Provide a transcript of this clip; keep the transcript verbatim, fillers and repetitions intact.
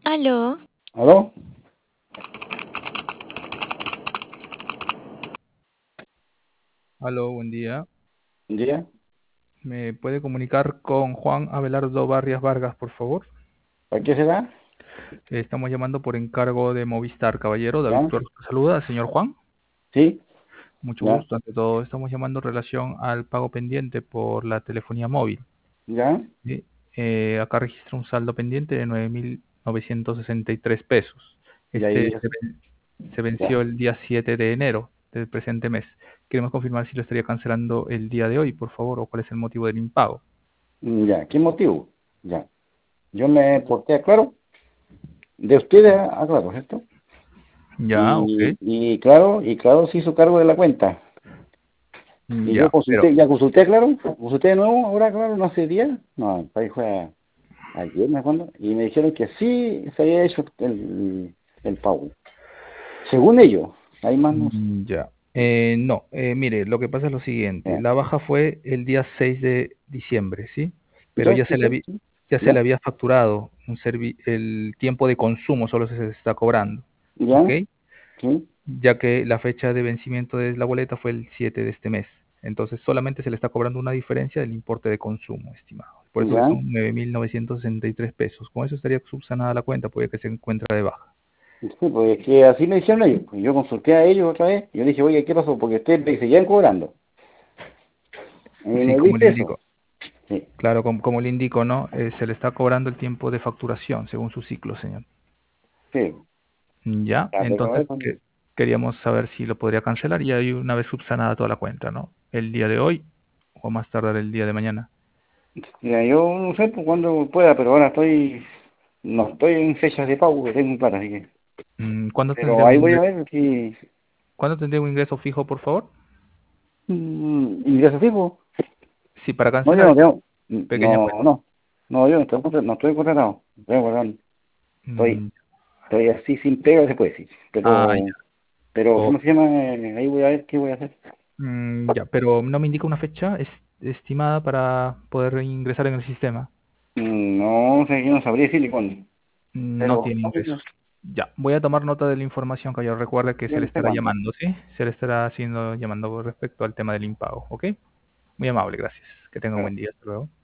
¿Aló? ¿Aló? Aló, buen día. ¿Un día? ¿Me puede comunicar con Juan Abelardo Barrias Vargas, por favor? ¿Para qué será? Eh, Estamos llamando por encargo de Movistar, caballero. David ¿Ya? Flores te saluda, señor Juan. ¿Sí? Mucho ¿Ya? gusto. Ante todo, estamos llamando en relación al pago pendiente por la telefonía móvil. ¿Ya? ¿Sí? Eh, acá registra un saldo pendiente de nueve mil novecientos sesenta y tres pesos. ¿Y ahí? Este se, ven- se ¿Ya? venció el día siete de enero del presente mes. Queremos confirmar si lo estaría cancelando el día de hoy, por favor, o cuál es el motivo del impago. ¿Ya? ¿Qué motivo? Ya. Yo me porté a claro, de ustedes a claro, ¿cierto? Ya, ok. Y, y claro, y claro se hizo cargo de la cuenta. Y yo Ya, pero consulté, ya consulté, claro, consulté de nuevo, ahora claro, no hace días, no, ahí fue a- ayer, ¿me acuerdo? Y me dijeron que sí se había hecho el, el pago. Según ellos, hay más no sé. Mm, ya. Eh, no, eh, mire, lo que pasa es lo siguiente. Ya. La baja fue el día seis de diciembre, ¿sí? Pero Ya ya se le expliqué, había, sí. ya se le ¿Ya? había facturado un servi- el tiempo de consumo, solo se está cobrando, ¿ok? ¿Ya? Sí. Ya que la fecha de vencimiento de la boleta fue el siete de este mes. Entonces solamente se le está cobrando una diferencia del importe de consumo, estimado. Por eso que ¿Ya? son nueve mil novecientos sesenta y tres pesos. Con eso estaría subsanada la cuenta, puede que se encuentra de baja. Sí, pues es que así me dijeron ellos. Pues yo consulté a ellos otra vez. Yo dije, oye, ¿qué pasó? Porque ustedes me seguían cobrando. Y Sí, me como le dice eso. indico. Sí, Claro, como, como le indico, ¿no? Eh, se le está cobrando el tiempo de facturación según su ciclo, señor. sí. Ya, Ya, pero entonces eso, que- queríamos saber si lo podría cancelar y ahí una vez subsanada toda la cuenta, ¿no? El día de hoy o más tardar el día de mañana. mira, yo no sé por cuándo pueda, pero ahora estoy, no estoy en fechas de pago que tengo plata, así que. Mm, ¿Cuándo tendría Pero un ahí voy a ingreso, ver si ¿cuándo tendría un ingreso fijo, por favor? mm, ingreso fijo. Sí, para No, yo cancelar no esta tengo, pequeña no, cuenta. no, no, yo no estoy, contra- no estoy contratado. Estoy, contratado. estoy, Mm, estoy así sin pega, se puede decir. ah, Pero, ya. pero, Ok. ¿cómo se llama? Eh, Ahí voy a ver qué voy a hacer. Mm, ya, pero no me indica una fecha es- estimada para poder ingresar en el sistema. Mm, No sé, yo no sabría decirle cuándo. No Pero tiene no, ingreso. Ya, voy a tomar nota de la información que yo recuerde que yo se le no sé estará cuándo. llamando, ¿sí? Se le estará haciendo llamando respecto al tema del impago, ¿ok? Muy amable, gracias. Que tenga un Claro. buen día. Hasta luego.